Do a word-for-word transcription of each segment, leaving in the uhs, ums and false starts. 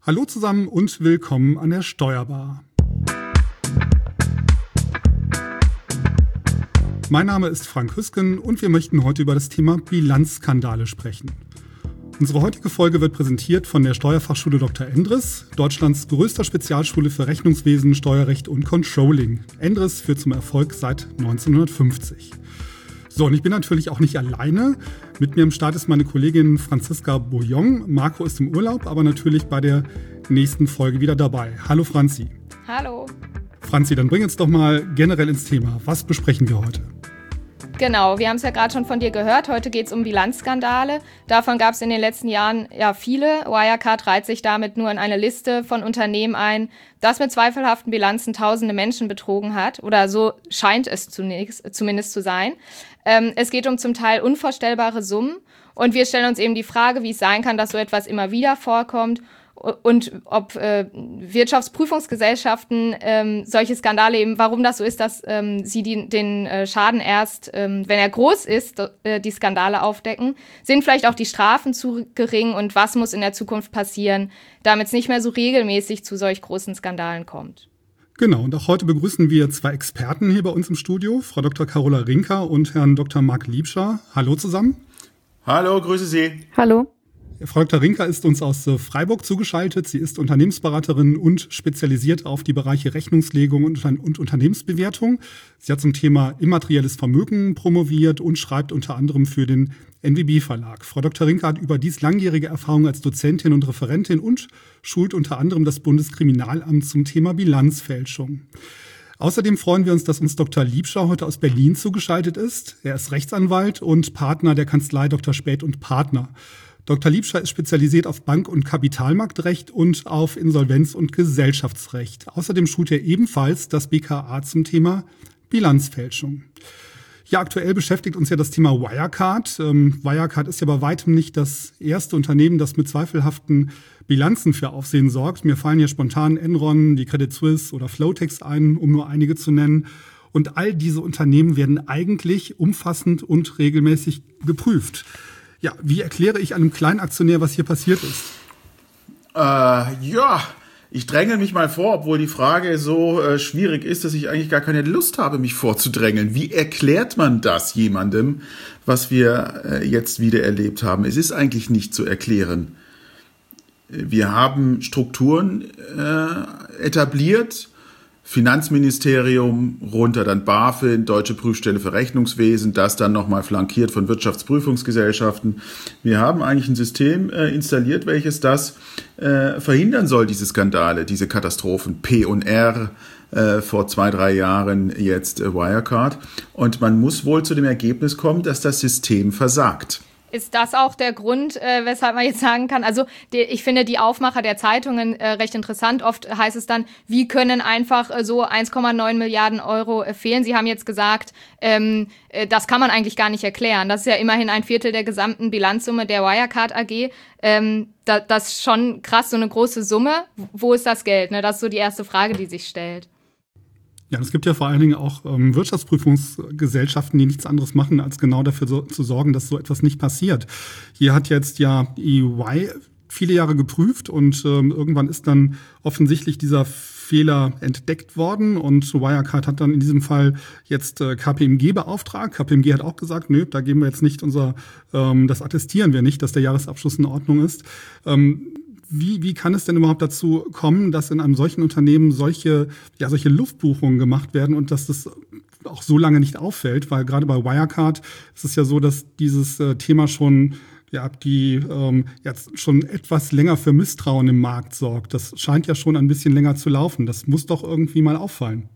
Hallo zusammen und willkommen an der Steuerbar. Mein Name ist Frank Hüsken und wir möchten heute über das Thema Bilanzskandale sprechen. Unsere heutige Folge wird präsentiert von der Steuerfachschule Doktor Endres, Deutschlands größter Spezialschule für Rechnungswesen, Steuerrecht und Controlling. Endres führt zum Erfolg seit neunzehnhundertfünfzig. So, und ich bin natürlich auch nicht alleine. Mit mir am Start ist meine Kollegin Franziska Bouillon. Marco ist im Urlaub, aber natürlich bei der nächsten Folge wieder dabei. Hallo Franzi. Hallo. Franzi, dann bring uns doch mal generell ins Thema. Was besprechen wir heute? Genau, wir haben es ja gerade schon von dir gehört. Heute geht es um Bilanzskandale. Davon gab es in den letzten Jahren ja viele. Wirecard reiht sich damit nur in eine Liste von Unternehmen ein, das mit zweifelhaften Bilanzen tausende Menschen betrogen hat. Oder so scheint es zunächst, zumindest zu sein. Ähm, es geht um zum Teil unvorstellbare Summen. Und wir stellen uns eben die Frage, wie es sein kann, dass so etwas immer wieder vorkommt. Und ob äh, Wirtschaftsprüfungsgesellschaften ähm, solche Skandale eben, warum das so ist, dass ähm, sie die, den äh, Schaden erst, ähm, wenn er groß ist, äh, die Skandale aufdecken. Sind vielleicht auch die Strafen zu gering und was muss in der Zukunft passieren, damit es nicht mehr so regelmäßig zu solch großen Skandalen kommt? Genau, und auch heute begrüßen wir zwei Experten hier bei uns im Studio, Frau Doktor Carola Rinker und Herrn Doktor Marc Liebscher. Hallo zusammen. Hallo, grüße Sie. Hallo. Frau Doktor Rinker ist uns aus Freiburg zugeschaltet. Sie ist Unternehmensberaterin und spezialisiert auf die Bereiche Rechnungslegung und, und Unternehmensbewertung. Sie hat zum Thema immaterielles Vermögen promoviert und schreibt unter anderem für den N W B-Verlag. Frau Doktor Rinker hat überdies langjährige Erfahrung als Dozentin und Referentin und schult unter anderem das Bundeskriminalamt zum Thema Bilanzfälschung. Außerdem freuen wir uns, dass uns Doktor Liebscher heute aus Berlin zugeschaltet ist. Er ist Rechtsanwalt und Partner der Kanzlei Doktor Späth und Partner. Doktor Liebscher ist spezialisiert auf Bank- und Kapitalmarktrecht und auf Insolvenz- und Gesellschaftsrecht. Außerdem schult er ebenfalls das B K A zum Thema Bilanzfälschung. Ja, aktuell beschäftigt uns ja das Thema Wirecard. Ähm, Wirecard ist ja bei weitem nicht das erste Unternehmen, das mit zweifelhaften Bilanzen für Aufsehen sorgt. Mir fallen ja spontan Enron, die Credit Suisse oder Flotex ein, um nur einige zu nennen. Und all diese Unternehmen werden eigentlich umfassend und regelmäßig geprüft. Ja, wie erkläre ich einem Kleinaktionär, was hier passiert ist? Äh, ja, ich dränge mich mal vor, obwohl die Frage so äh, schwierig ist, dass ich eigentlich gar keine Lust habe, mich vorzudrängeln. Wie erklärt man das jemandem, was wir äh, jetzt wieder erlebt haben? Es ist eigentlich nicht zu erklären. Wir haben Strukturen äh, etabliert, Finanzministerium, runter dann BaFin, Deutsche Prüfstelle für Rechnungswesen, das dann nochmal flankiert von Wirtschaftsprüfungsgesellschaften. Wir haben eigentlich ein System äh, installiert, welches das äh, verhindern soll, diese Skandale, diese Katastrophen. P und R, äh, vor zwei, drei Jahren jetzt äh, Wirecard. Und man muss wohl zu dem Ergebnis kommen, dass das System versagt. Ist das auch der Grund, äh, weshalb man jetzt sagen kann, also die, ich finde die Aufmacher der Zeitungen äh, recht interessant. Oft heißt es dann, wie können einfach äh, so eins Komma neun Milliarden Euro äh, fehlen? Sie haben jetzt gesagt, ähm, äh, das kann man eigentlich gar nicht erklären. Das ist ja immerhin ein Viertel der gesamten Bilanzsumme der Wirecard A G. Ähm, da, das ist schon krass, so eine große Summe. Wo ist das Geld? Ne? Das ist so die erste Frage, die sich stellt. Ja, es gibt ja vor allen Dingen auch ähm, Wirtschaftsprüfungsgesellschaften, die nichts anderes machen, als genau dafür so, zu sorgen, dass so etwas nicht passiert. Hier hat jetzt ja E Y viele Jahre geprüft und ähm, irgendwann ist dann offensichtlich dieser Fehler entdeckt worden und Wirecard hat dann in diesem Fall jetzt äh, K P M G beauftragt. K P M G hat auch gesagt, nö, da geben wir jetzt nicht unser, ähm, das attestieren wir nicht, dass der Jahresabschluss in Ordnung ist. Ähm, Wie, wie kann es denn überhaupt dazu kommen, dass in einem solchen Unternehmen solche, ja, solche Luftbuchungen gemacht werden und dass das auch so lange nicht auffällt? Weil gerade bei Wirecard ist es ja so, dass dieses äh, Thema schon, ja, die ähm, jetzt schon etwas länger für Misstrauen im Markt sorgt. Das scheint ja schon ein bisschen länger zu laufen. Das muss doch irgendwie mal auffallen.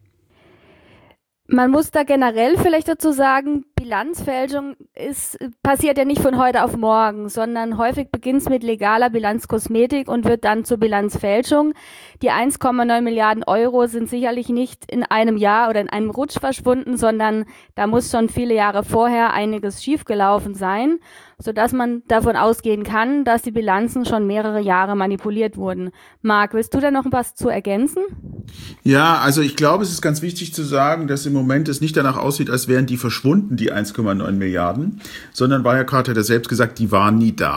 Man muss da generell vielleicht dazu sagen, Bilanzfälschung ist, passiert ja nicht von heute auf morgen, sondern häufig beginnt es mit legaler Bilanzkosmetik und wird dann zur Bilanzfälschung. Die eins Komma neun Milliarden Euro sind sicherlich nicht in einem Jahr oder in einem Rutsch verschwunden, sondern da muss schon viele Jahre vorher einiges schiefgelaufen sein, sodass man davon ausgehen kann, dass die Bilanzen schon mehrere Jahre manipuliert wurden. Marc, willst du da noch was zu ergänzen? Ja, also ich glaube, es ist ganz wichtig zu sagen, dass im Moment es nicht danach aussieht, als wären die verschwunden, die eins Komma neun Milliarden, sondern Wirecard hat ja selbst gesagt, die waren nie da.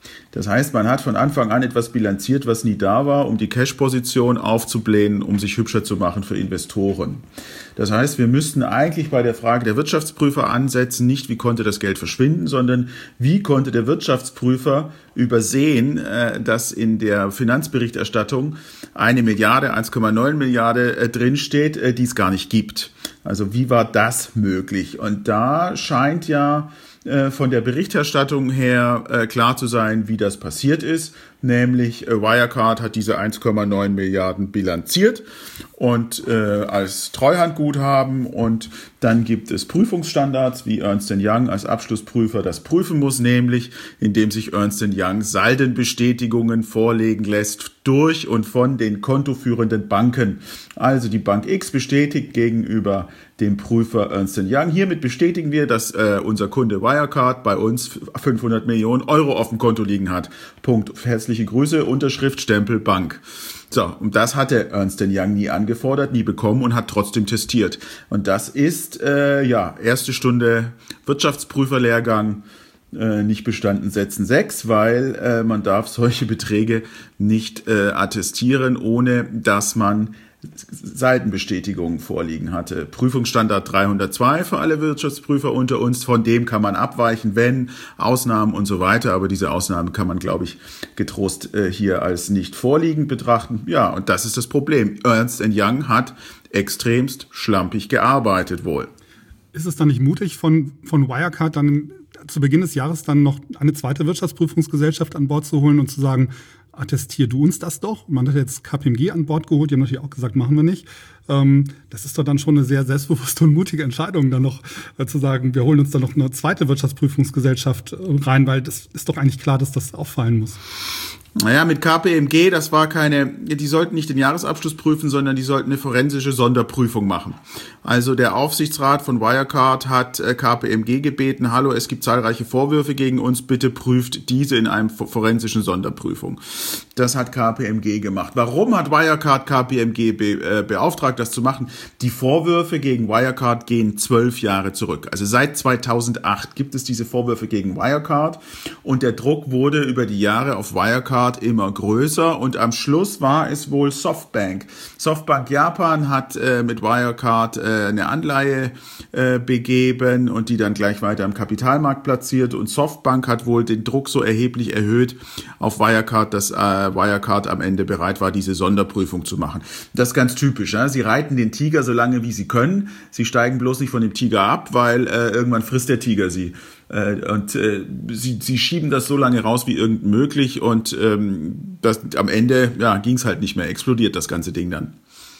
Das heißt, man hat von Anfang an etwas bilanziert, was nie da war, um die Cash-Position aufzublähen, um sich hübscher zu machen für Investoren. Das heißt, wir müssten eigentlich bei der Frage der Wirtschaftsprüfer ansetzen, nicht wie konnte das Geld verschwinden, sondern wie konnte der Wirtschaftsprüfer übersehen, dass in der Finanzberichterstattung eine Milliarde, eins Komma neun Milliarden drinsteht, die es gar nicht gibt. Also wie war das möglich? Und da scheint ja von der Berichterstattung her äh, klar zu sein, wie das passiert ist. Nämlich äh, Wirecard hat diese eins Komma neun Milliarden bilanziert und äh, als Treuhandguthaben, und dann gibt es Prüfungsstandards, wie Ernst and Young als Abschlussprüfer das prüfen muss, nämlich indem sich Ernst and Young Saldenbestätigungen vorlegen lässt durch und von den kontoführenden Banken. Also die Bank X bestätigt gegenüber dem Prüfer Ernst and Young: Hiermit bestätigen wir, dass äh, unser Kunde Wirecard bei uns fünfhundert Millionen Euro auf dem Konto liegen hat. Punkt. Herzliche Grüße, Unterschrift, Stempel, Bank. So, und das hatte Ernst and Young nie angefordert, nie bekommen und hat trotzdem testiert. Und das ist, äh, ja, erste Stunde Wirtschaftsprüferlehrgang, äh, nicht bestanden, setzen sechs, weil äh, man darf solche Beträge nicht äh, attestieren, ohne dass man Seitenbestätigungen vorliegen hatte. Prüfungsstandard dreihundertzwei für alle Wirtschaftsprüfer unter uns, von dem kann man abweichen, wenn, Ausnahmen und so weiter, aber diese Ausnahmen kann man, glaube ich, getrost äh, hier als nicht vorliegend betrachten. Ja, und das ist das Problem. Ernst and Young hat extremst schlampig gearbeitet wohl. Ist es dann nicht mutig von, von Wirecard dann zu Beginn des Jahres dann noch eine zweite Wirtschaftsprüfungsgesellschaft an Bord zu holen und zu sagen, attestier du uns das doch? Man hat jetzt K P M G an Bord geholt, die haben natürlich auch gesagt, machen wir nicht. Ähm, das ist doch dann schon eine sehr selbstbewusste und mutige Entscheidung, dann noch äh, zu sagen, wir holen uns dann noch eine zweite Wirtschaftsprüfungsgesellschaft äh, rein, weil das ist doch eigentlich klar, dass das auffallen muss. Naja, mit K P M G, das war keine, die sollten nicht den Jahresabschluss prüfen, sondern die sollten eine forensische Sonderprüfung machen. Also der Aufsichtsrat von Wirecard hat K P M G gebeten: Hallo, es gibt zahlreiche Vorwürfe gegen uns, bitte prüft diese in einem forensischen Sonderprüfung. Das hat K P M G gemacht. Warum hat Wirecard K P M G be, äh, beauftragt, das zu machen? Die Vorwürfe gegen Wirecard gehen zwölf Jahre zurück. Also seit zweitausendacht gibt es diese Vorwürfe gegen Wirecard, und der Druck wurde über die Jahre auf Wirecard immer größer, und am Schluss war es wohl Softbank. Softbank Japan hat äh, mit Wirecard äh, eine Anleihe äh, begeben und die dann gleich weiter am Kapitalmarkt platziert, und Softbank hat wohl den Druck so erheblich erhöht auf Wirecard, dass äh, Wirecard am Ende bereit war, diese Sonderprüfung zu machen. Das ist ganz typisch. Ja? Sie reiten den Tiger so lange, wie sie können. Sie steigen bloß nicht von dem Tiger ab, weil äh, irgendwann frisst der Tiger sie. Und äh, sie, sie schieben das so lange raus wie irgend möglich, und ähm, das, am Ende ja, ging es halt nicht mehr, explodiert das ganze Ding dann.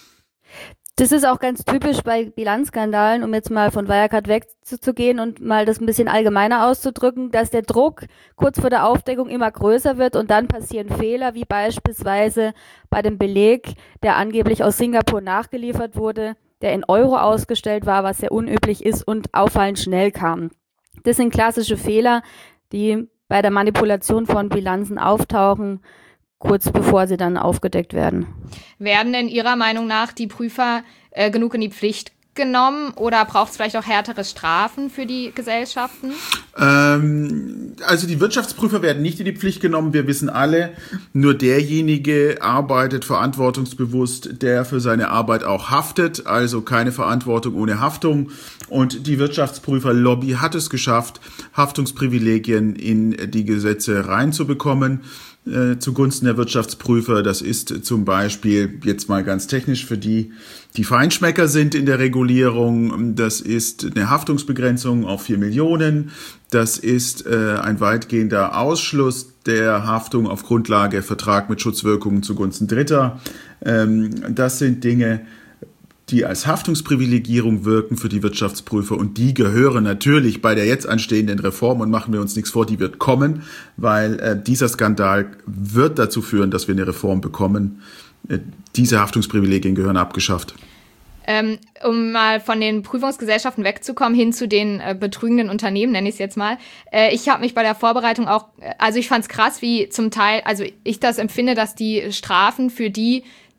Das ist auch ganz typisch bei Bilanzskandalen, um jetzt mal von Wirecard wegzugehen und mal das ein bisschen allgemeiner auszudrücken, dass der Druck kurz vor der Aufdeckung immer größer wird, und dann passieren Fehler, wie beispielsweise bei dem Beleg, der angeblich aus Singapur nachgeliefert wurde, der in Euro ausgestellt war, was sehr unüblich ist und auffallend schnell kam. Das sind klassische Fehler, die bei der Manipulation von Bilanzen auftauchen, kurz bevor sie dann aufgedeckt werden. Werden denn Ihrer Meinung nach die Prüfer äh, genug in die Pflicht genommen, oder braucht es vielleicht auch härtere Strafen für die Gesellschaften? Ähm, also die Wirtschaftsprüfer werden nicht in die Pflicht genommen. Wir wissen alle, nur derjenige arbeitet verantwortungsbewusst, der für seine Arbeit auch haftet. Also keine Verantwortung ohne Haftung. Und die Wirtschaftsprüferlobby hat es geschafft, Haftungsprivilegien in die Gesetze reinzubekommen äh, zugunsten der Wirtschaftsprüfer. Das ist zum Beispiel, jetzt mal ganz technisch für die, die Feinschmecker sind in der Regulierung, das ist eine Haftungsbegrenzung auf vier Millionen. Das ist äh, ein weitgehender Ausschluss der Haftung auf Grundlage Vertrag mit Schutzwirkungen zugunsten Dritter. Ähm, das sind Dinge, die als Haftungsprivilegierung wirken für die Wirtschaftsprüfer, und die gehören natürlich bei der jetzt anstehenden Reform, und machen wir uns nichts vor, die wird kommen, weil äh, dieser Skandal wird dazu führen, dass wir eine Reform bekommen. Äh, diese Haftungsprivilegien gehören abgeschafft. Ähm, um mal von den Prüfungsgesellschaften wegzukommen, hin zu den äh, betrügenden Unternehmen, nenne ich es jetzt mal. Äh, ich habe mich bei der Vorbereitung auch, also ich fand es krass, wie zum Teil, also ich das empfinde, dass die Strafen für die,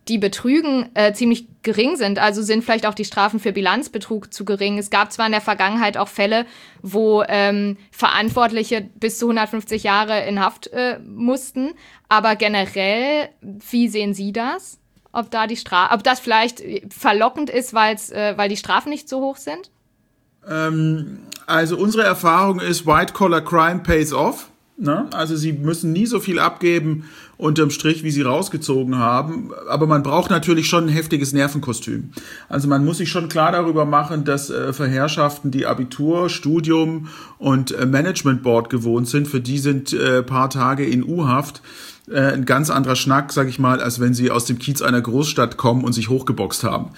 die betrügen, äh, ziemlich gering sind. Also sind vielleicht auch die Strafen für Bilanzbetrug zu gering. Es gab zwar in der Vergangenheit auch Fälle, wo ähm, Verantwortliche bis zu hundertfünfzig Jahre in Haft äh, mussten, aber generell, wie sehen Sie das? Ob da die Stra- ob das vielleicht verlockend ist, weil's, äh, weil die Strafen nicht so hoch sind? Ähm, also unsere Erfahrung ist, White-Collar-Crime pays off. Ne? Also sie müssen nie so viel abgeben unterm Strich, wie sie rausgezogen haben. Aber man braucht natürlich schon ein heftiges Nervenkostüm. Also man muss sich schon klar darüber machen, dass äh, für Herrschaften, die Abitur, Studium und äh, Management Board gewohnt sind, für die sind äh, paar Tage in U-Haft äh, ein ganz anderer Schnack, sag ich mal, als wenn sie aus dem Kiez einer Großstadt kommen und sich hochgeboxt haben.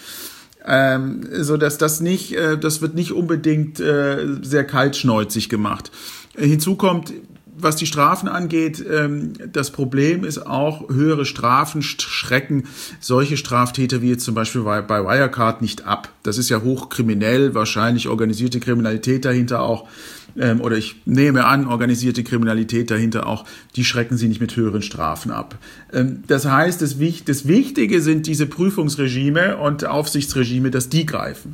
Ähm, so dass das nicht, äh, das wird nicht unbedingt äh, sehr kaltschnäuzig gemacht. Äh, hinzu kommt, was die Strafen angeht, ähm, das Problem ist auch, höhere Strafen schrecken solche Straftäter wie jetzt zum Beispiel bei, bei Wirecard nicht ab. Das ist ja hochkriminell, wahrscheinlich organisierte Kriminalität dahinter auch, ähm, oder ich nehme an, organisierte Kriminalität dahinter auch, die schrecken sie nicht mit höheren Strafen ab. Ähm, das heißt, das, das Wichtige sind diese Prüfungsregime und Aufsichtsregime, dass die greifen.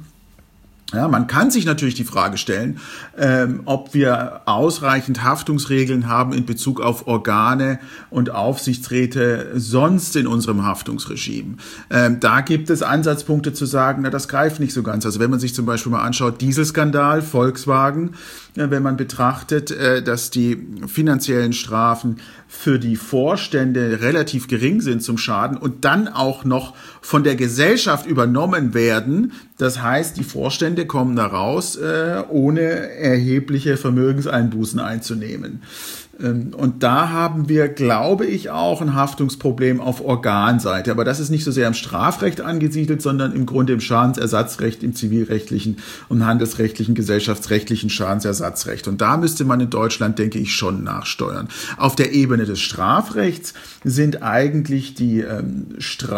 Ja, man kann sich natürlich die Frage stellen, ähm, ob wir ausreichend Haftungsregeln haben in Bezug auf Organe und Aufsichtsräte sonst in unserem Haftungsregime. Ähm, da gibt es Ansatzpunkte zu sagen, na, das greift nicht so ganz. Also wenn man sich zum Beispiel mal anschaut, Dieselskandal, Volkswagen, äh, wenn man betrachtet, äh, dass die finanziellen Strafen für die Vorstände relativ gering sind zum Schaden und dann auch noch von der Gesellschaft übernommen werden. Das heißt, die Vorstände kommen da raus, äh, ohne erhebliche Vermögenseinbußen einzunehmen. Ähm, und da haben wir, glaube ich, auch ein Haftungsproblem auf Organseite. Aber das ist nicht so sehr im Strafrecht angesiedelt, sondern im Grunde im Schadensersatzrecht, im zivilrechtlichen und handelsrechtlichen, gesellschaftsrechtlichen Schadensersatzrecht. Und da müsste man in Deutschland, denke ich, schon nachsteuern. Auf der Ebene des Strafrechts sind eigentlich die ähm,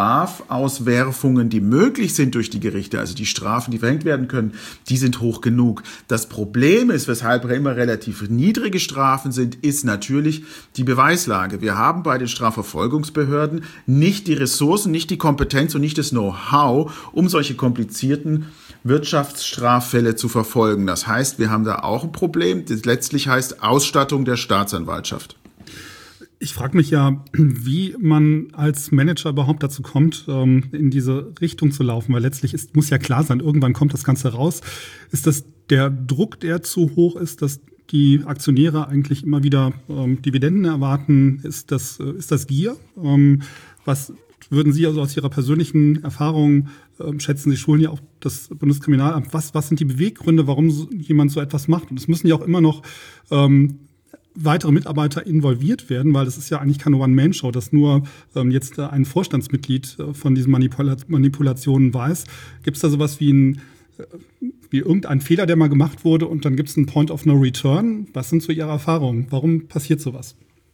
Strafauswerfungen, die möglich sind durch die Gerichte, also die Strafen, die verhängt werden können, die sind hoch genug. Das Problem ist, weshalb immer relativ niedrige Strafen sind, ist natürlich die Beweislage. Wir haben bei den Strafverfolgungsbehörden nicht die Ressourcen, nicht die Kompetenz und nicht das Know-how, um solche komplizierten Wirtschaftsstraffälle zu verfolgen. Das heißt, wir haben da auch ein Problem, das letztlich heißt Ausstattung der Staatsanwaltschaft. Ich frage mich ja, wie man als Manager überhaupt dazu kommt, in diese Richtung zu laufen, weil letztlich ist, muss ja klar sein, irgendwann kommt das Ganze raus. Ist das der Druck, der zu hoch ist, dass die Aktionäre eigentlich immer wieder ähm, Dividenden erwarten? Ist das, äh, ist das Gier? Ähm, was würden Sie also aus Ihrer persönlichen Erfahrung ähm, schätzen? Sie schulen ja auch das Bundeskriminalamt. Was, was sind die Beweggründe, warum so, jemand so etwas macht? Und es müssen ja auch immer noch ähm, weitere Mitarbeiter involviert werden, weil das ist ja eigentlich keine One-Man-Show, dass nur ähm, jetzt äh, ein Vorstandsmitglied äh, von diesen Manipula- Manipulationen weiß. Gibt es da sowas wie ein wie irgendein Fehler, der mal gemacht wurde und dann gibt es einen Point of No Return? Was sind so Ihre Erfahrungen? Warum passiert sowas?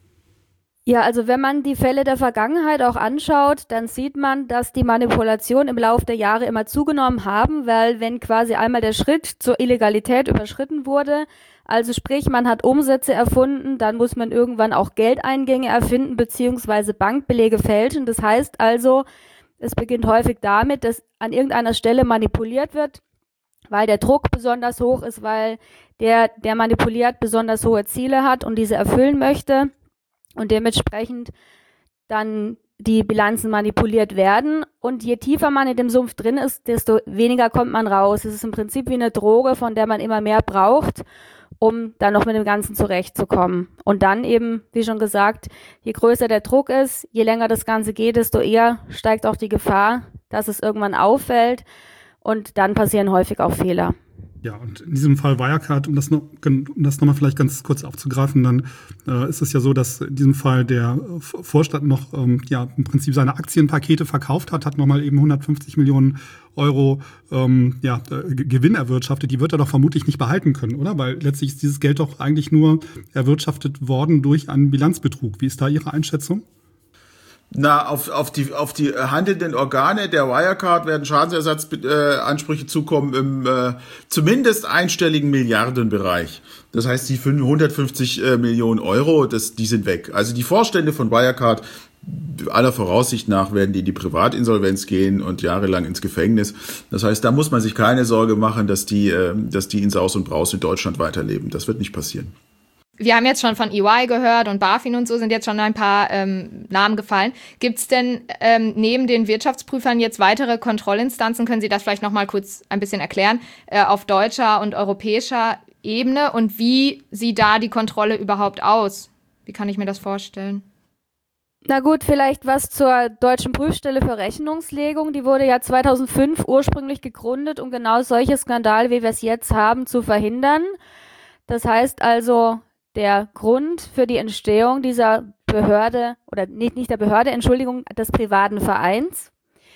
Ja, also wenn man die Fälle der Vergangenheit auch anschaut, dann sieht man, dass die Manipulationen im Laufe der Jahre immer zugenommen haben, weil wenn quasi einmal der Schritt zur Illegalität überschritten wurde, also sprich, man hat Umsätze erfunden, dann muss man irgendwann auch Geldeingänge erfinden beziehungsweise Bankbelege fälschen. Das heißt also, es beginnt häufig damit, dass an irgendeiner Stelle manipuliert wird, weil der Druck besonders hoch ist, weil der, der manipuliert, besonders hohe Ziele hat und diese erfüllen möchte und dementsprechend dann die Bilanzen manipuliert werden. Und je tiefer man in dem Sumpf drin ist, desto weniger kommt man raus. Es ist im Prinzip wie eine Droge, von der man immer mehr braucht, um dann noch mit dem Ganzen zurechtzukommen. Und dann eben, wie schon gesagt, je größer der Druck ist, je länger das Ganze geht, desto eher steigt auch die Gefahr, dass es irgendwann auffällt. Und dann passieren häufig auch Fehler. Ja, und in diesem Fall Wirecard, um das noch, um das nochmal vielleicht ganz kurz aufzugreifen, dann äh, ist es ja so, dass in diesem Fall der Vorstand noch ähm, ja im Prinzip seine Aktienpakete verkauft hat, hat nochmal eben hundertfünfzig Millionen Euro ähm, ja, äh, Gewinn erwirtschaftet. Die wird er doch vermutlich nicht behalten können, oder? Weil letztlich ist dieses Geld doch eigentlich nur erwirtschaftet worden durch einen Bilanzbetrug. Wie ist da Ihre Einschätzung? Na, auf, auf die, auf die handelnden Organe der Wirecard werden Schadensersatzansprüche äh, zukommen im äh, zumindest einstelligen Milliardenbereich. Das heißt, die hundertfünfzig äh, Millionen Euro, das, die sind weg. Also die Vorstände von Wirecard, aller Voraussicht nach werden die in die Privatinsolvenz gehen und jahrelang ins Gefängnis. Das heißt, da muss man sich keine Sorge machen, dass die, dass die in Saus und Braus in Deutschland weiterleben. Das wird nicht passieren. Wir haben jetzt schon von E Y gehört und BaFin und so sind jetzt schon ein paar ähm, Namen gefallen. Gibt es denn ähm, neben den Wirtschaftsprüfern jetzt weitere Kontrollinstanzen? Können Sie das vielleicht noch mal kurz ein bisschen erklären, äh, auf deutscher und europäischer Ebene? Und wie sieht da die Kontrolle überhaupt aus? Wie kann ich mir das vorstellen? Na gut, vielleicht was zur Deutschen Prüfstelle für Rechnungslegung. Die wurde ja zweitausendfünf ursprünglich gegründet, um genau solche Skandale, wie wir es jetzt haben, zu verhindern. Das heißt also, der Grund für die Entstehung dieser Behörde, oder nicht, nicht der Behörde, Entschuldigung, des privaten Vereins,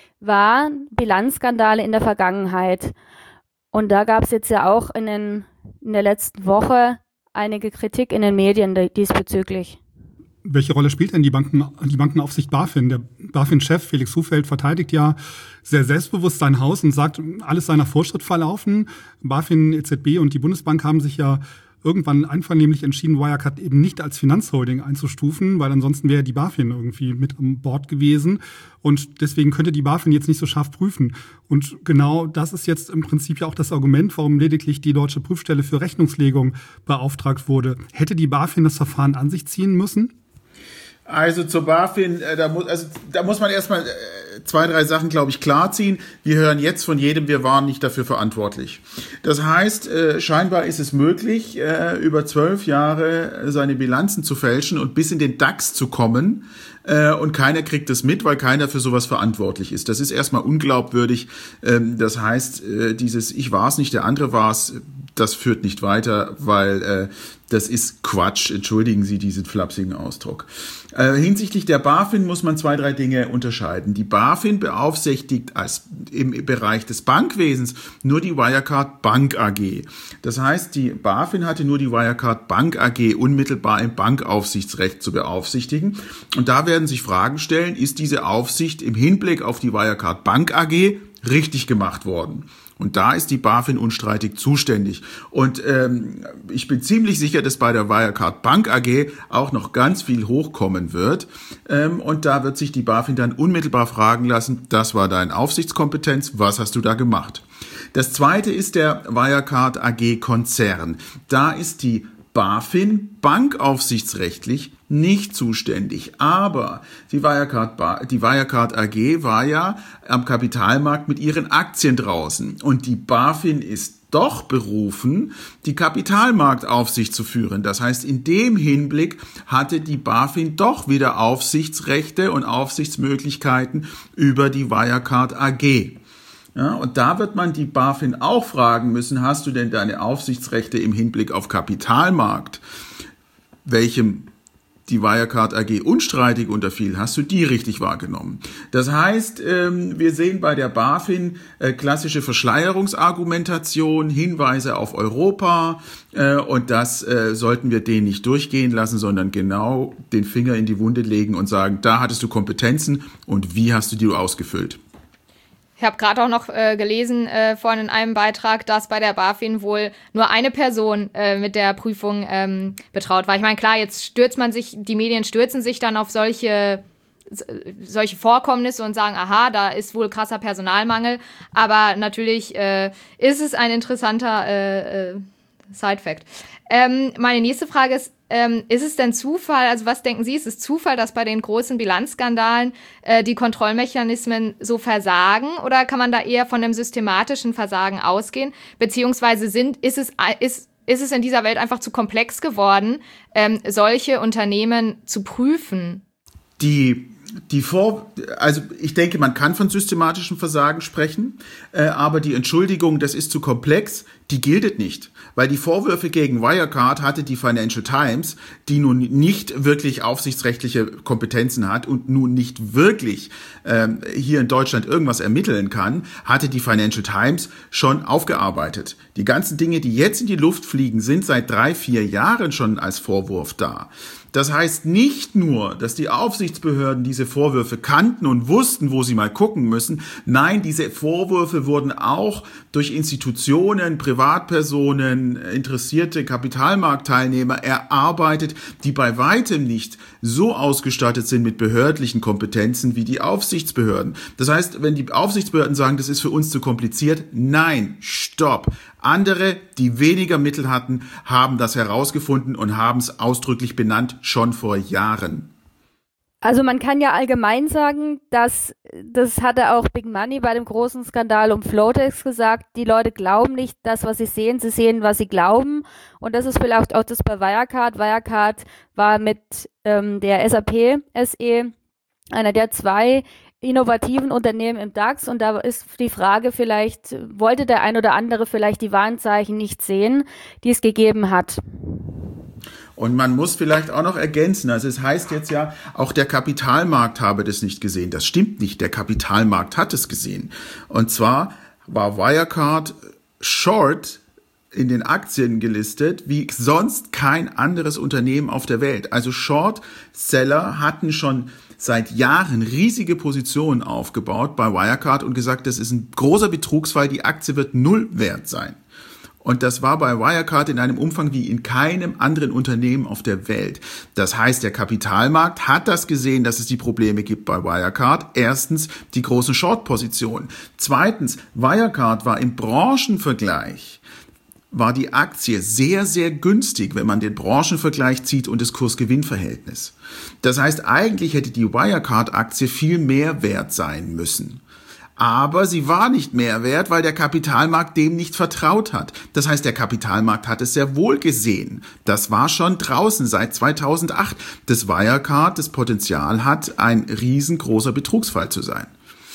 waren Bilanzskandale in der Vergangenheit. Und da gab es jetzt ja auch in, den, in der letzten Woche einige Kritik in den Medien diesbezüglich. Welche Rolle spielt denn die Banken, die Bankenaufsicht BaFin? Der BaFin-Chef Felix Hufeld verteidigt ja sehr selbstbewusst sein Haus und sagt, alles sei nach Vorschrift verlaufen. BaFin, E Z B und die Bundesbank haben sich ja irgendwann einvernehmlich entschieden, Wirecard eben nicht als Finanzholding einzustufen, weil ansonsten wäre die BaFin irgendwie mit an Bord gewesen. Und deswegen könnte die BaFin jetzt nicht so scharf prüfen. Und genau das ist jetzt im Prinzip ja auch das Argument, warum lediglich die Deutsche Prüfstelle für Rechnungslegung beauftragt wurde. Hätte die BaFin das Verfahren an sich ziehen müssen? Also zur BaFin, äh, da muss, also da muss man erstmal äh, zwei, drei Sachen, glaube ich, klarziehen. Wir hören jetzt von jedem, wir waren nicht dafür verantwortlich. Das heißt, äh, scheinbar ist es möglich, äh, über zwölf Jahre seine Bilanzen zu fälschen und bis in den DAX zu kommen. Äh, und keiner kriegt es mit, weil keiner für sowas verantwortlich ist. Das ist erstmal unglaubwürdig. Ähm, das heißt, äh, dieses Ich war's nicht, der andere war's, das führt nicht weiter, weil äh, das ist Quatsch. Entschuldigen Sie diesen flapsigen Ausdruck. Äh, hinsichtlich der BaFin muss man zwei, drei Dinge unterscheiden. Die BaFin beaufsichtigt als im Bereich des Bankwesens nur die Wirecard Bank A G. Das heißt, die BaFin hatte nur die Wirecard Bank A G unmittelbar im Bankaufsichtsrecht zu beaufsichtigen. Und da werden sich Fragen stellen, ist diese Aufsicht im Hinblick auf die Wirecard Bank A G richtig gemacht worden? Und da ist die BaFin unstreitig zuständig. Und ähm, ich bin ziemlich sicher, dass bei der Wirecard Bank A G auch noch ganz viel hochkommen wird. Ähm, und da wird sich die BaFin dann unmittelbar fragen lassen, das war deine Aufsichtskompetenz, was hast du da gemacht? Das zweite ist der Wirecard A G Konzern. Da ist die BaFin bankaufsichtsrechtlich nicht zuständig. Aber die Wirecard, die Wirecard A G war ja am Kapitalmarkt mit ihren Aktien draußen. Und die BaFin ist doch berufen, die Kapitalmarktaufsicht zu führen. Das heißt, in dem Hinblick hatte die BaFin doch wieder Aufsichtsrechte und Aufsichtsmöglichkeiten über die Wirecard A G. Ja, und da wird man die BaFin auch fragen müssen, hast du denn deine Aufsichtsrechte im Hinblick auf Kapitalmarkt, welchem die Wirecard A G unstreitig unterfiel, hast du die richtig wahrgenommen? Das heißt, wir sehen bei der BaFin klassische Verschleierungsargumentation, Hinweise auf Europa, und das sollten wir denen nicht durchgehen lassen, sondern genau den Finger in die Wunde legen und sagen, da hattest du Kompetenzen und wie hast du die ausgefüllt? Ich habe gerade auch noch äh, gelesen äh, vorhin in einem Beitrag, dass bei der BaFin wohl nur eine Person äh, mit der Prüfung ähm, betraut war. Ich meine, klar, jetzt stürzt man sich, die Medien stürzen sich dann auf solche solche Vorkommnisse und sagen, aha, da ist wohl krasser Personalmangel. Aber natürlich äh, ist es ein interessanter äh, äh, Side-Fact. Ähm, meine nächste Frage ist, ähm, ist es denn Zufall, also was denken Sie, ist es Zufall, dass bei den großen Bilanzskandalen äh, die Kontrollmechanismen so versagen, oder kann man da eher von einem systematischen Versagen ausgehen? Beziehungsweise sind, ist es, ist, ist es in dieser Welt einfach zu komplex geworden, ähm, solche Unternehmen zu prüfen? Die Die Vor, also ich denke, man kann von systematischem Versagen sprechen, äh, aber die Entschuldigung, das ist zu komplex, die gilt nicht. Weil die Vorwürfe gegen Wirecard hatte die Financial Times, die nun nicht wirklich aufsichtsrechtliche Kompetenzen hat und nun nicht wirklich ähm, hier in Deutschland irgendwas ermitteln kann, hatte die Financial Times schon aufgearbeitet. Die ganzen Dinge, die jetzt in die Luft fliegen, sind seit drei, vier Jahren schon als Vorwurf da. Das heißt nicht nur, dass die Aufsichtsbehörden diese Vorwürfe kannten und wussten, wo sie mal gucken müssen. Nein, diese Vorwürfe wurden auch durch Institutionen, Privatpersonen, interessierte Kapitalmarktteilnehmer erarbeitet, die bei weitem nicht so ausgestattet sind mit behördlichen Kompetenzen wie die Aufsichtsbehörden. Das heißt, wenn die Aufsichtsbehörden sagen, das ist für uns zu kompliziert, nein, stopp. Andere, die weniger Mittel hatten, haben das herausgefunden und haben es ausdrücklich benannt, schon vor Jahren. Also man kann ja allgemein sagen, dass, das hatte auch Big Money bei dem großen Skandal um Floatex gesagt, die Leute glauben nicht das, was sie sehen, sie sehen, was sie glauben. Und das ist vielleicht auch das bei Wirecard. Wirecard war mit ähm, der S A P S E einer der zwei innovativen Unternehmen im DAX, und da ist die Frage, vielleicht wollte der ein oder andere vielleicht die Warnzeichen nicht sehen, die es gegeben hat. Und man muss vielleicht auch noch ergänzen, also es heißt jetzt ja, auch der Kapitalmarkt habe das nicht gesehen. Das stimmt nicht, der Kapitalmarkt hat es gesehen. Und zwar war Wirecard short in den Aktien gelistet, wie sonst kein anderes Unternehmen auf der Welt. Also Short-Seller hatten schon seit Jahren riesige Positionen aufgebaut bei Wirecard und gesagt, das ist ein großer Betrugsfall, die Aktie wird null wert sein. Und das war bei Wirecard in einem Umfang wie in keinem anderen Unternehmen auf der Welt. Das heißt, der Kapitalmarkt hat das gesehen, dass es die Probleme gibt bei Wirecard. Erstens die großen Short-Positionen. Zweitens, Wirecard war im Branchenvergleich war die Aktie sehr, sehr günstig, wenn man den Branchenvergleich zieht und das Kurs-Gewinn-Verhältnis. Das heißt, eigentlich hätte die Wirecard-Aktie viel mehr wert sein müssen. Aber sie war nicht mehr wert, weil der Kapitalmarkt dem nicht vertraut hat. Das heißt, der Kapitalmarkt hat es sehr wohl gesehen. Das war schon draußen seit zweitausendacht, dass Wirecard das Potenzial hat, ein riesengroßer Betrugsfall zu sein.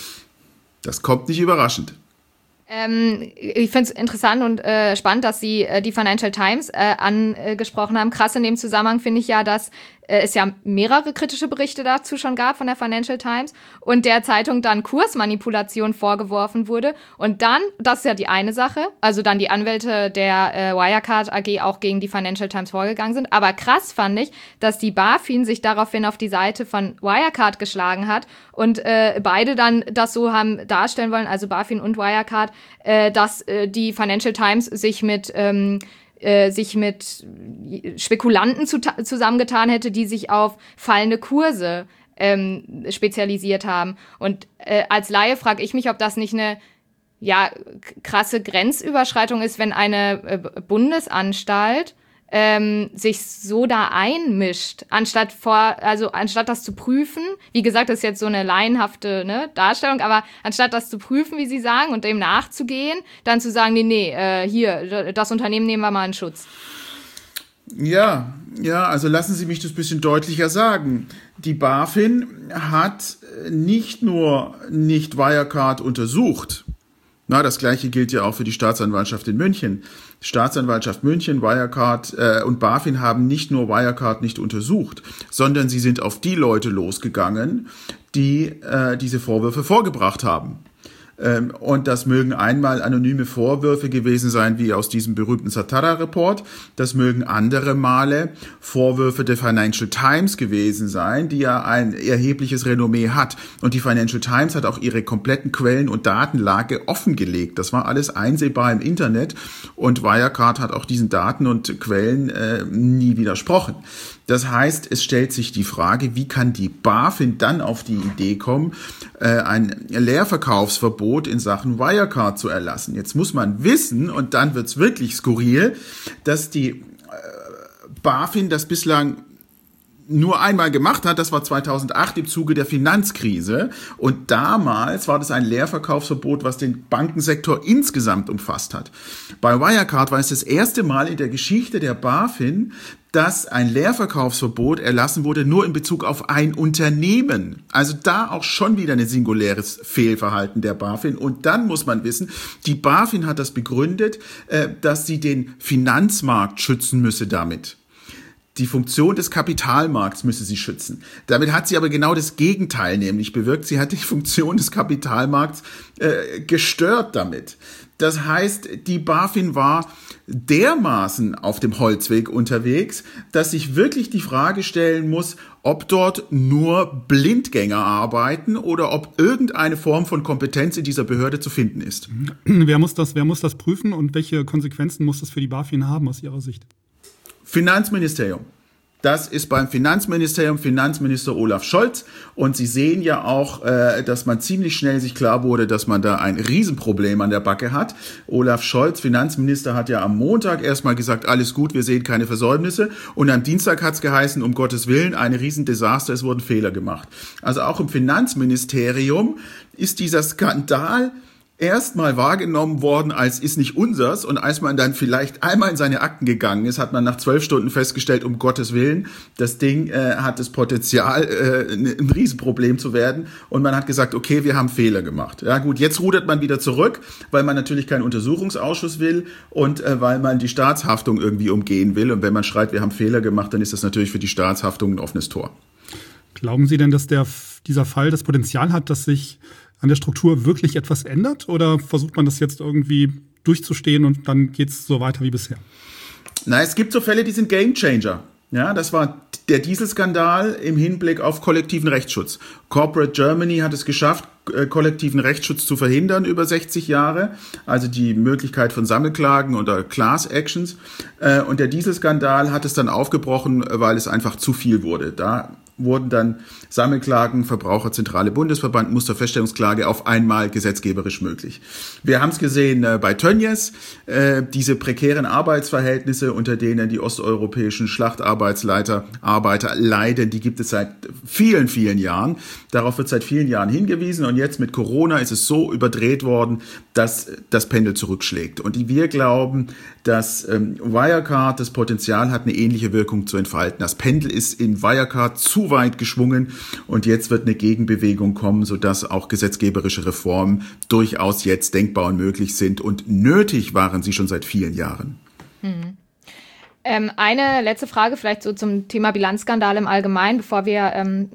Das kommt nicht überraschend. Ähm, ich finde es interessant und äh, spannend, dass Sie äh, die Financial Times äh, angesprochen haben. Krass in dem Zusammenhang finde ich ja, dass äh, es ja mehrere kritische Berichte dazu schon gab von der Financial Times und der Zeitung dann Kursmanipulation vorgeworfen wurde. Und dann, das ist ja die eine Sache, also dann die Anwälte der äh, Wirecard A G auch gegen die Financial Times vorgegangen sind. Aber krass fand ich, dass die BaFin sich daraufhin auf die Seite von Wirecard geschlagen hat und äh, beide dann das so haben darstellen wollen, also BaFin und Wirecard, äh, dass äh, die Financial Times sich mit ähm, äh, sich mit Spekulanten zu, zusammengetan hätte, die sich auf fallende Kurse ähm, spezialisiert haben. Und äh, als Laie frage ich mich, ob das nicht eine ja krasse Grenzüberschreitung ist, wenn eine äh, Bundesanstalt ähm, sich so da einmischt, anstatt vor, also anstatt das zu prüfen. Wie gesagt, das ist jetzt so eine laienhafte ne, Darstellung, aber anstatt das zu prüfen, wie Sie sagen, und dem nachzugehen, dann zu sagen, nee, nee, äh, hier, das Unternehmen nehmen wir mal in Schutz. Ja, ja, also lassen Sie mich das ein bisschen deutlicher sagen. Die BaFin hat nicht nur nicht Wirecard untersucht. Na, das Gleiche gilt ja auch für die Staatsanwaltschaft in München. Die Staatsanwaltschaft München, Wirecard äh, und BaFin haben nicht nur Wirecard nicht untersucht, sondern sie sind auf die Leute losgegangen, die äh, diese Vorwürfe vorgebracht haben. Ähm, und das mögen einmal anonyme Vorwürfe gewesen sein, wie aus diesem berühmten Satara-Report. Das mögen andere Male Vorwürfe der Financial Times gewesen sein, die ja ein erhebliches Renommee hat. Und die Financial Times hat auch ihre kompletten Quellen- und Datenlage offengelegt. Das war alles einsehbar im Internet. Und Wirecard hat auch diesen Daten und Quellen äh, nie widersprochen. Das heißt, es stellt sich die Frage, wie kann die BaFin dann auf die Idee kommen, ein Leerverkaufsverbot in Sachen Wirecard zu erlassen. Jetzt muss man wissen, und dann wird's wirklich skurril, dass die BaFin das bislang nur einmal gemacht hat, das war zweitausendacht im Zuge der Finanzkrise. Und damals war das ein Leerverkaufsverbot, was den Bankensektor insgesamt umfasst hat. Bei Wirecard war es das erste Mal in der Geschichte der BaFin, dass ein Leerverkaufsverbot erlassen wurde, nur in Bezug auf ein Unternehmen. Also da auch schon wieder ein singuläres Fehlverhalten der BaFin. Und dann muss man wissen, die BaFin hat das begründet, dass sie den Finanzmarkt schützen müsse damit. Die Funktion des Kapitalmarkts müsse sie schützen. Damit hat sie aber genau das Gegenteil nämlich bewirkt. Sie hat die Funktion des Kapitalmarkts äh, gestört damit. Das heißt, die BaFin war dermaßen auf dem Holzweg unterwegs, dass sich wirklich die Frage stellen muss, ob dort nur Blindgänger arbeiten oder ob irgendeine Form von Kompetenz in dieser Behörde zu finden ist. Wer muss das, wer muss das prüfen und welche Konsequenzen muss das für die BaFin haben aus Ihrer Sicht? Finanzministerium. Das ist beim Finanzministerium Finanzminister Olaf Scholz. Und Sie sehen ja auch, äh, dass man ziemlich schnell sich klar wurde, dass man da ein Riesenproblem an der Backe hat. Olaf Scholz, Finanzminister, hat ja am Montag erstmal gesagt, alles gut, wir sehen keine Versäumnisse. Und am Dienstag hat es geheißen, um Gottes Willen, ein Riesendesaster, es wurden Fehler gemacht. Also auch im Finanzministerium ist dieser Skandal erstmal wahrgenommen worden als ist nicht unsers, und als man dann vielleicht einmal in seine Akten gegangen ist, hat man nach zwölf Stunden festgestellt, um Gottes Willen, das Ding äh, hat das Potenzial, äh, ein Riesenproblem zu werden, und man hat gesagt, okay, wir haben Fehler gemacht. Ja gut, jetzt rudert man wieder zurück, weil man natürlich keinen Untersuchungsausschuss will und äh, weil man die Staatshaftung irgendwie umgehen will, und wenn man schreit, wir haben Fehler gemacht, dann ist das natürlich für die Staatshaftung ein offenes Tor. Glauben Sie denn, dass der, dieser Fall das Potenzial hat, dass sich an der Struktur wirklich etwas ändert, oder versucht man das jetzt irgendwie durchzustehen und dann geht's so weiter wie bisher? Na, es gibt so Fälle, die sind Gamechanger. Ja, das war der Dieselskandal im Hinblick auf kollektiven Rechtsschutz. Corporate Germany hat es geschafft, kollektiven Rechtsschutz zu verhindern über sechzig Jahre, also die Möglichkeit von Sammelklagen oder Class Actions. Und der Dieselskandal hat es dann aufgebrochen, weil es einfach zu viel wurde. Da wurden dann Sammelklagen, Verbraucherzentrale Bundesverband, Musterfeststellungsklage auf einmal gesetzgeberisch möglich. Wir haben es gesehen äh, bei Tönnies, äh, diese prekären Arbeitsverhältnisse, unter denen die osteuropäischen Schlachtarbeitsleiter, Arbeiter leiden, die gibt es seit vielen, vielen Jahren. Darauf wird seit vielen Jahren hingewiesen, und jetzt mit Corona ist es so überdreht worden, dass das Pendel zurückschlägt. Und wir glauben, dass ähm, Wirecard das Potenzial hat, eine ähnliche Wirkung zu entfalten. Das Pendel ist in Wirecard zu weit geschwungen, und jetzt wird eine Gegenbewegung kommen, sodass auch gesetzgeberische Reformen durchaus jetzt denkbar und möglich sind, und nötig waren sie schon seit vielen Jahren. Hm. Ähm, eine letzte Frage vielleicht so zum Thema Bilanzskandal im Allgemeinen, bevor wir ähm,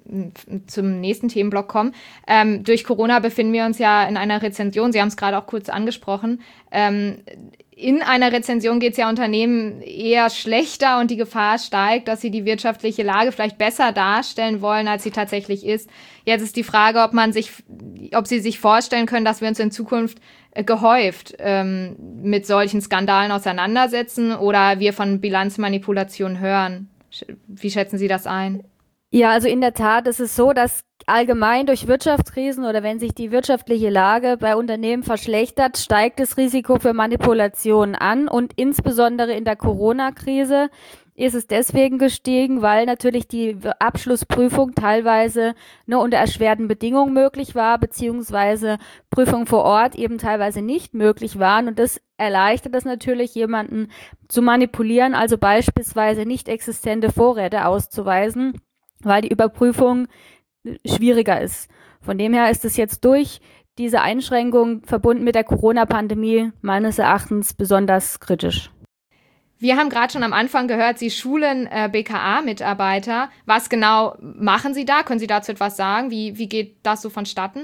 zum nächsten Themenblock kommen. Ähm, durch Corona befinden wir uns ja in einer Rezession. Sie haben es gerade auch kurz angesprochen. Ähm, In einer Rezession geht es ja Unternehmen eher schlechter, und die Gefahr steigt, dass sie die wirtschaftliche Lage vielleicht besser darstellen wollen, als sie tatsächlich ist. Jetzt ist die Frage, ob man sich, ob Sie sich vorstellen können, dass wir uns in Zukunft äh, gehäuft ähm, mit solchen Skandalen auseinandersetzen oder wir von Bilanzmanipulation hören. Wie schätzen Sie das ein? Ja, also in der Tat ist es so, dass allgemein durch Wirtschaftskrisen oder wenn sich die wirtschaftliche Lage bei Unternehmen verschlechtert, steigt das Risiko für Manipulationen an, und insbesondere in der Corona-Krise ist es deswegen gestiegen, weil natürlich die Abschlussprüfung teilweise nur unter erschwerten Bedingungen möglich war, beziehungsweise Prüfungen vor Ort eben teilweise nicht möglich waren, und das erleichtert es natürlich, jemanden zu manipulieren, also beispielsweise nicht existente Vorräte auszuweisen, weil die Überprüfung schwieriger ist. Von dem her ist es jetzt durch diese Einschränkung verbunden mit der Corona-Pandemie meines Erachtens besonders kritisch. Wir haben gerade schon am Anfang gehört, Sie schulen äh, B K A-Mitarbeiter. Was genau machen Sie da? Können Sie dazu etwas sagen? Wie, wie geht das so vonstatten?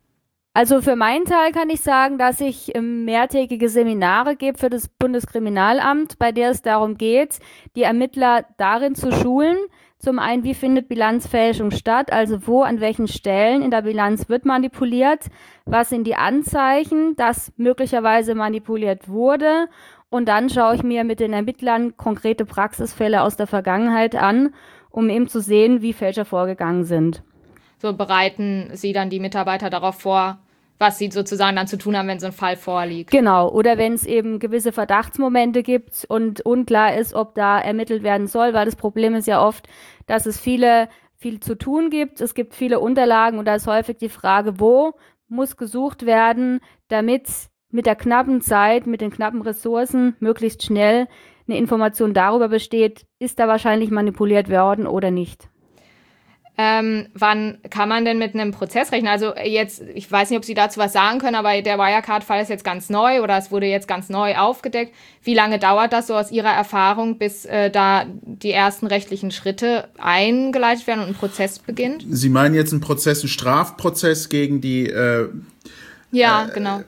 Also für meinen Teil kann ich sagen, dass ich ähm, mehrtägige Seminare gebe für das Bundeskriminalamt, bei der es darum geht, die Ermittler darin zu schulen. Zum einen, wie findet Bilanzfälschung statt, also wo, an welchen Stellen in der Bilanz wird manipuliert, was sind die Anzeichen, dass möglicherweise manipuliert wurde, und dann schaue ich mir mit den Ermittlern konkrete Praxisfälle aus der Vergangenheit an, um eben zu sehen, wie Fälscher vorgegangen sind. So bereiten Sie dann die Mitarbeiter darauf vor, was sie sozusagen dann zu tun haben, wenn so ein Fall vorliegt. Genau, oder wenn es eben gewisse Verdachtsmomente gibt und unklar ist, ob da ermittelt werden soll, weil das Problem ist ja oft, dass es viele, viel zu tun gibt, es gibt viele Unterlagen, und da ist häufig die Frage, wo muss gesucht werden, damit mit der knappen Zeit, mit den knappen Ressourcen möglichst schnell eine Information darüber besteht, ist da wahrscheinlich manipuliert worden oder nicht. Ähm, wann kann man denn mit einem Prozess rechnen? Also jetzt, ich weiß nicht, ob Sie dazu was sagen können, aber der Wirecard-Fall ist jetzt ganz neu oder es wurde jetzt ganz neu aufgedeckt. Wie lange dauert das so aus Ihrer Erfahrung, bis äh, da die ersten rechtlichen Schritte eingeleitet werden und ein Prozess beginnt? Sie meinen jetzt einen Prozess, einen Strafprozess gegen die... Äh, ja, äh, genau.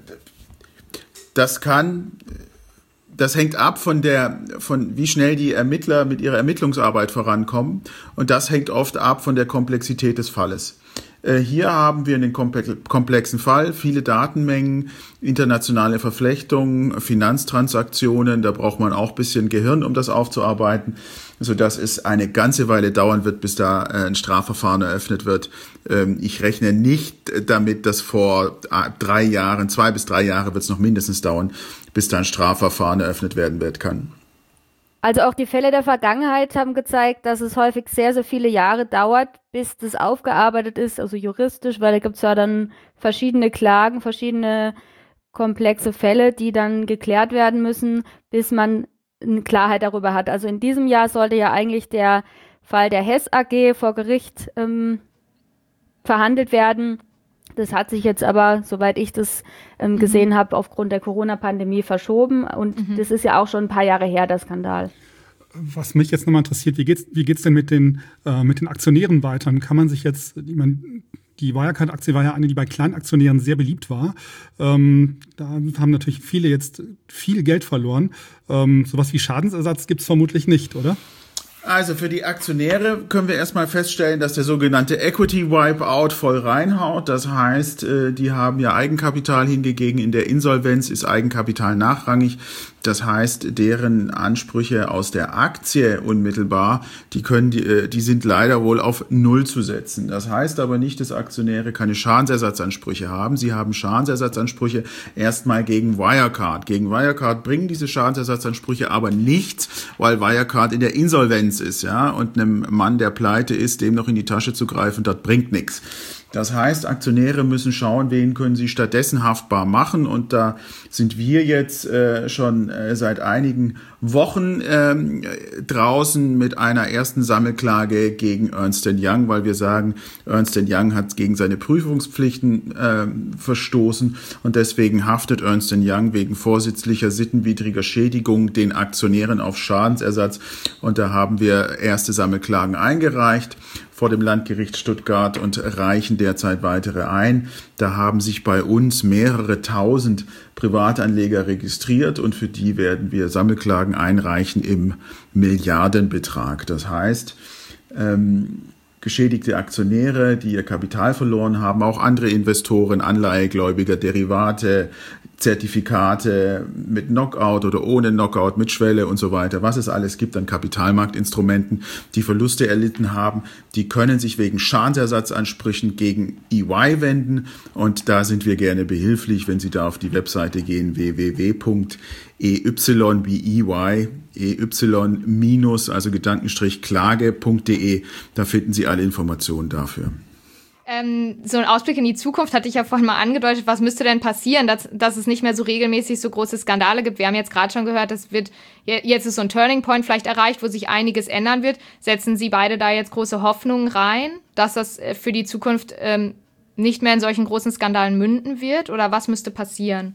Das kann... Das hängt ab von der, von wie schnell die Ermittler mit ihrer Ermittlungsarbeit vorankommen. Und das hängt oft ab von der Komplexität des Falles. Äh, hier haben wir einen komplexen Fall, viele Datenmengen, internationale Verflechtungen, Finanztransaktionen. Da braucht man auch ein bisschen Gehirn, um das aufzuarbeiten, sodass es eine ganze Weile dauern wird, bis da äh, ein Strafverfahren eröffnet wird. Ähm, ich rechne nicht damit, dass vor äh, drei Jahren, zwei bis drei Jahre wird es noch mindestens dauern, bis da ein Strafverfahren eröffnet werden wird kann. Also auch die Fälle der Vergangenheit haben gezeigt, dass es häufig sehr, sehr viele Jahre dauert, bis das aufgearbeitet ist, also juristisch, weil da gibt es ja dann verschiedene Klagen, verschiedene komplexe Fälle, die dann geklärt werden müssen, bis man eine Klarheit darüber hat. Also in diesem Jahr sollte ja eigentlich der Fall der Hess A G vor Gericht ähm, verhandelt werden. Das hat sich jetzt aber, soweit ich das ähm, gesehen mhm. habe, aufgrund der Corona-Pandemie verschoben. Und mhm. das ist ja auch schon ein paar Jahre her, der Skandal. Was mich jetzt nochmal interessiert, wie geht's, wie geht's denn mit den, äh, mit den Aktionären weiter? Kann man sich jetzt, ich meine, die Wirecard-Aktie war ja eine, die bei Kleinaktionären sehr beliebt war. Ähm, da haben natürlich viele jetzt viel Geld verloren. Ähm, sowas wie Schadensersatz gibt's vermutlich nicht, oder? Also für die Aktionäre können wir erstmal feststellen, dass der sogenannte Equity Wipeout voll reinhaut. Das heißt, die haben ja Eigenkapital hingegeben. In der Insolvenz ist Eigenkapital nachrangig. Das heißt, deren Ansprüche aus der Aktie unmittelbar, die können, die, die sind leider wohl auf Null zu setzen. Das heißt aber nicht, dass Aktionäre keine Schadensersatzansprüche haben. Sie haben Schadensersatzansprüche erstmal gegen Wirecard. Gegen Wirecard bringen diese Schadensersatzansprüche aber nichts, weil Wirecard in der Insolvenz ist, ja, und einem Mann, der pleite ist, dem noch in die Tasche zu greifen, das bringt nichts. Das heißt, Aktionäre müssen schauen, wen können sie stattdessen haftbar machen. Und da sind wir jetzt äh, schon äh, seit einigen Wochen ähm, draußen mit einer ersten Sammelklage gegen Ernst and Young, weil wir sagen, Ernst and Young hat gegen seine Prüfungspflichten äh, verstoßen und deswegen haftet Ernst and Young wegen vorsätzlicher sittenwidriger Schädigung den Aktionären auf Schadensersatz. Und da haben wir erste Sammelklagen eingereicht vor dem Landgericht Stuttgart und reichen derzeit weitere ein. Da haben sich bei uns mehrere tausend Privatanleger registriert und für die werden wir Sammelklagen einreichen im Milliardenbetrag. Das heißt, ähm, geschädigte Aktionäre, die ihr Kapital verloren haben, auch andere Investoren, Anleihegläubiger, Derivate, Zertifikate mit Knockout oder ohne Knockout, mit Schwelle und so weiter, was es alles gibt an Kapitalmarktinstrumenten, die Verluste erlitten haben, die können sich wegen Schadensersatzansprüchen gegen E Y wenden und da sind wir gerne behilflich, wenn Sie da auf die Webseite gehen, w w w punkt e y wie E Y, E Y minus, also Gedankenstrich klage punkt de, da finden Sie alle Informationen dafür. Ähm, so ein Ausblick in die Zukunft hatte ich ja vorhin mal angedeutet. Was müsste denn passieren, dass, dass es nicht mehr so regelmäßig so große Skandale gibt? Wir haben jetzt gerade schon gehört, das wird, jetzt ist so ein Turning Point vielleicht erreicht, wo sich einiges ändern wird. Setzen Sie beide da jetzt große Hoffnungen rein, dass das für die Zukunft ähm, nicht mehr in solchen großen Skandalen münden wird? Oder was müsste passieren?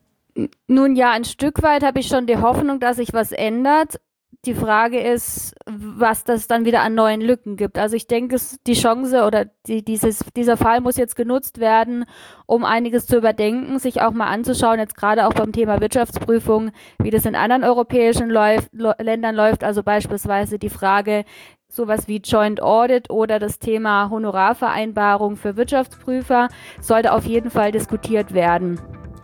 Nun ja, ein Stück weit habe ich schon die Hoffnung, dass sich was ändert. Die Frage ist, was das dann wieder an neuen Lücken gibt. Also ich denke, die Chance oder die, dieses, dieser Fall muss jetzt genutzt werden, um einiges zu überdenken, sich auch mal anzuschauen, jetzt gerade auch beim Thema Wirtschaftsprüfung, wie das in anderen europäischen Läuf, Ländern läuft. Also beispielsweise die Frage, sowas wie Joint Audit oder das Thema Honorarvereinbarung für Wirtschaftsprüfer sollte auf jeden Fall diskutiert werden.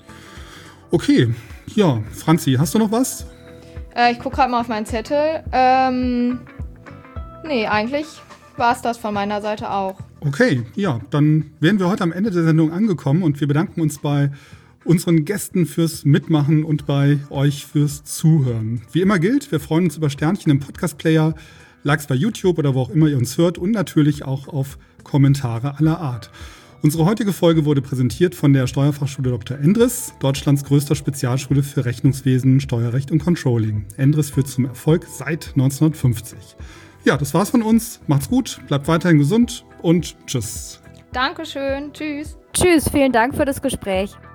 Okay, ja, Franzi, hast du noch was? Äh, ich gucke gerade mal auf meinen Zettel. Ähm, nee, eigentlich war es das von meiner Seite auch. Okay, ja, dann wären wir heute am Ende der Sendung angekommen und wir bedanken uns bei unseren Gästen fürs Mitmachen und bei euch fürs Zuhören. Wie immer gilt, wir freuen uns über Sternchen im Podcast-Player, Likes bei YouTube oder wo auch immer ihr uns hört und natürlich auch auf Kommentare aller Art. Unsere heutige Folge wurde präsentiert von der Steuerfachschule Doktor Endres, Deutschlands größter Spezialschule für Rechnungswesen, Steuerrecht und Controlling. Endres führt zum Erfolg seit neunzehnhundertfünfzig. Ja, das war's von uns. Macht's gut, bleibt weiterhin gesund und tschüss. Dankeschön. Tschüss. Tschüss, vielen Dank für das Gespräch.